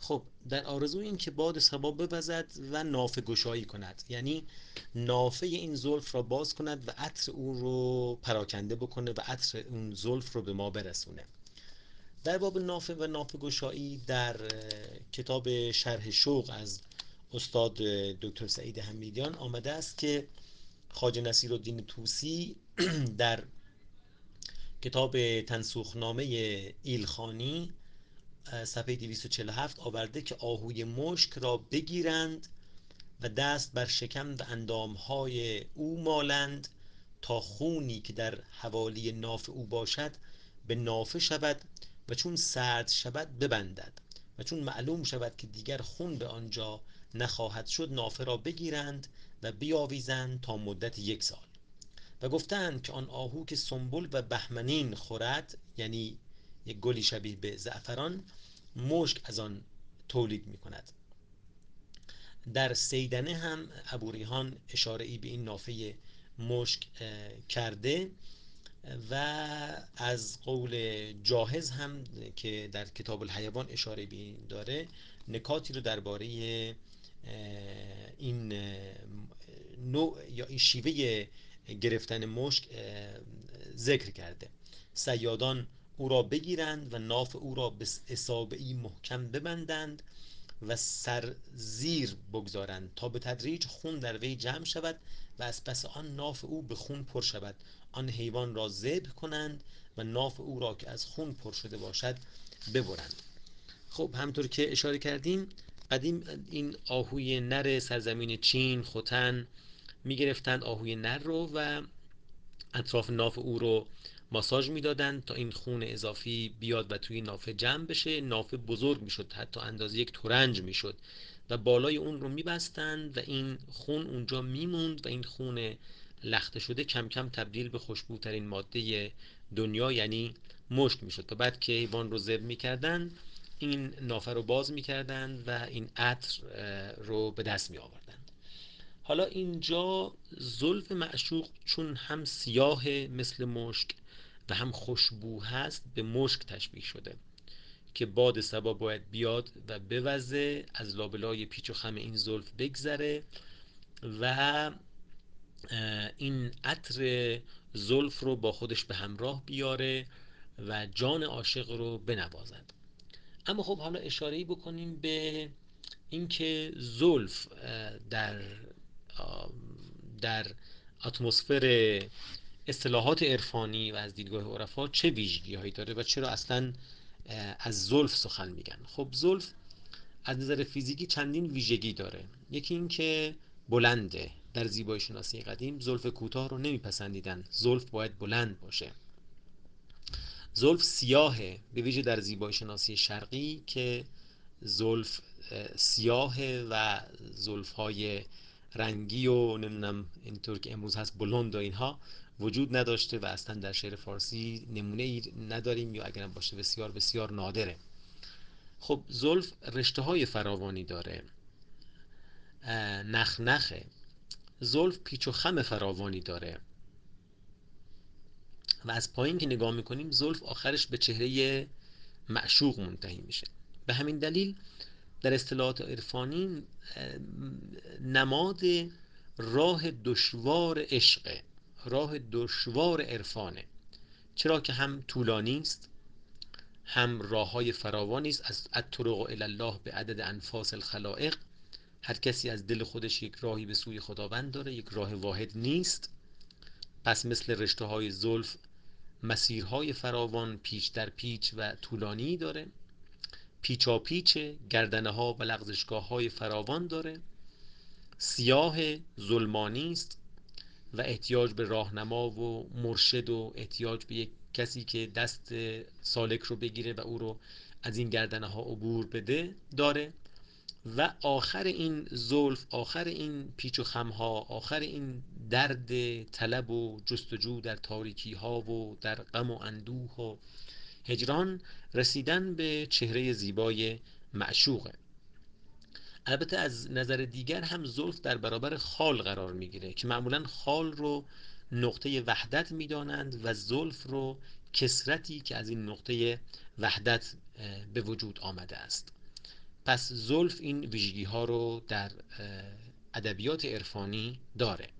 خب در آرزوی این که باد صبا بوزد و نافه گشایی کند، یعنی نافه این زلف را باز کند و عطر او رو پراکنده بکنه و عطر اون زلف رو به ما برسونه. در باب نافه و نافه گشایی در کتاب شرح شوق از استاد دکتر سعید حمیدیان آمده است که خواجه نصیرالدین طوسی در کتاب تنسوخنامه ایلخانی صفحه 247 آورده که آهوی مشک را بگیرند و دست بر شکم و اندامهای او مالند تا خونی که در حوالی ناف او باشد به نافه شود و چون سرد شود ببندد و چون معلوم شود که دیگر خون به آنجا نخواهد شد نافه را بگیرند و بیاویزند تا مدت 1 سال. و گفتند که آن آهو که سنبل و بهمنین خورد، یعنی یک گلی شبیه به زعفران، مشک از آن تولید می کند. در سیدنه هم ابوریحان اشاره ای به این نافه مشک کرده و از قول جاهز هم که در کتاب الحیوان اشاره به این داره نکاتی رو درباره این نوع یا این شیوه گرفتن مشک ذکر کرده. صیادان او را بگیرند و ناف او را به اصابعی محکم ببندند و سر زیر بگذارند تا به تدریج خون در وی جمع شود و از پس آن ناف او به خون پر شود. آن حیوان را ذبح کنند و ناف او را که از خون پر شده باشد ببرند. خب همطور که اشاره کردیم قدیم این آهوی نر سرزمین چین خوتن میگرفتند آهوی نر رو و اطراف ناف او رو ماساژ میدادند تا این خون اضافی بیاد و توی نافه جمع بشه. نافه بزرگ میشد، حتی اندازه 1 ترنج میشد و بالای اون رو میبستند و این خون اونجا میموند و این خون لخته شده کم کم تبدیل به خوشبوترین ماده دنیا یعنی مشک میشد. و بعد که حیوان رو ذبح میکردند این نافه رو باز میکردند و این عطر رو به دست می آوردند. حالا اینجا زلف معشوق چون هم سیاه مثل مشک و هم خوشبو هست به مشک تشبیه شده که باد صبا باید بیاد و بوزه، از لابلای پیچ و خم این زلف بگذره و این عطر زلف رو با خودش به همراه بیاره و جان عاشق رو بنوازد. اما خب حالا اشاره‌ای بکنیم به اینکه زلف در اتمسفر اصطلاحات عرفانی و از دیدگاه عرفا چه ویژگی‌هایی داره و چرا اصلا از زلف سخن میگن. خب زلف از نظر فیزیکی چندین ویژگی داره. یکی این که بلنده. در زیبایی شناسی قدیم زلف کوتاه رو نمیپسندیدن، زلف باید بلند باشه. زلف سیاهه، به ویژه در زیبایی شناسی شرقی که زلف سیاهه و زلف‌های رنگی و نمیدونم اینطور که امروز هست بلوند و اینها وجود نداشته و اصلا در شعر فارسی نمونه ای نداریم یا اگرم باشه بسیار بسیار نادره. خب زلف رشته های فراوانی داره، نخنخه. زلف پیچ و خم فراوانی داره و از پایین که نگاه میکنیم زلف آخرش به چهره معشوق منتهی میشه. به همین دلیل در اصطلاحات عرفانی نماد راه دشوار عشق، راه دشوار عرفانه، چرا که هم طولانی است هم راههای فراوانی است. از الطرق الی الله به عدد انفاس الخلائق، هر کسی از دل خودش یک راهی به سوی خداوند داره، یک راه واحد نیست. پس مثل رشته های زلف مسیرهای فراوان پیچ در پیچ و طولانی داره، پیچا پیچ گردنه ها و لغزشگاه های فراوان داره، سیاه ظلمانی است و احتیاج به راهنما و مرشد و احتیاج به یک کسی که دست سالک رو بگیره و او رو از این گردنه ها عبور بده داره. و آخر این زلف، آخر این پیچ و خم ها، آخر این درد طلب و جستجو در تاریکی ها و در غم و اندوه و هجران، رسیدن به چهره زیبای معشوقه. البته از نظر دیگر هم زلف در برابر خال قرار میگیره که معمولا خال رو نقطه وحدت میدانند و زلف رو کسرتی که از این نقطه وحدت به وجود آمده است. پس زلف این ویژگی ها رو در ادبیات عرفانی داره.